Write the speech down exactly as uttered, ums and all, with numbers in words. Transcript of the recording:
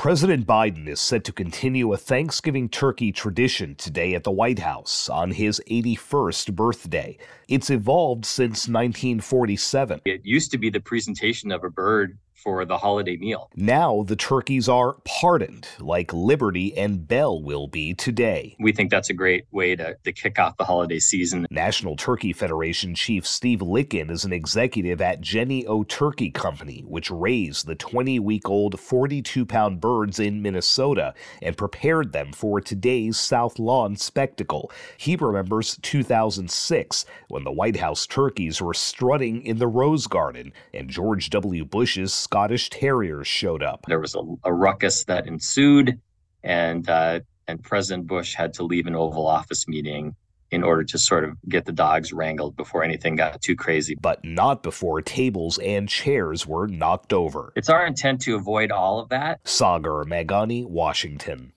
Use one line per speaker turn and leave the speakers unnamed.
President Biden is set to continue a Thanksgiving turkey tradition today at the White House on his eighty-first birthday. It's evolved since nineteen forty-seven.
It used to be the presentation of a bird for the holiday meal.
Now the turkeys are pardoned, like Liberty and Bell will be today.
We think that's a great way to, to kick off the holiday season.
National Turkey Federation Chief Steve Licken is an executive at Jennie O Turkey Company, which raised the twenty-week-old forty-two pound birds in Minnesota and prepared them for today's South Lawn spectacle. He remembers two thousand six, when the White House turkeys were strutting in the Rose Garden and George W. Bush's Scottish Terriers showed up.
There was a, a ruckus that ensued, and uh, and President Bush had to leave an Oval Office meeting in order to sort of get the dogs wrangled before anything got too crazy.
But not before tables and chairs were knocked over.
It's our intent to avoid all of that.
Sagar Meghani, Washington.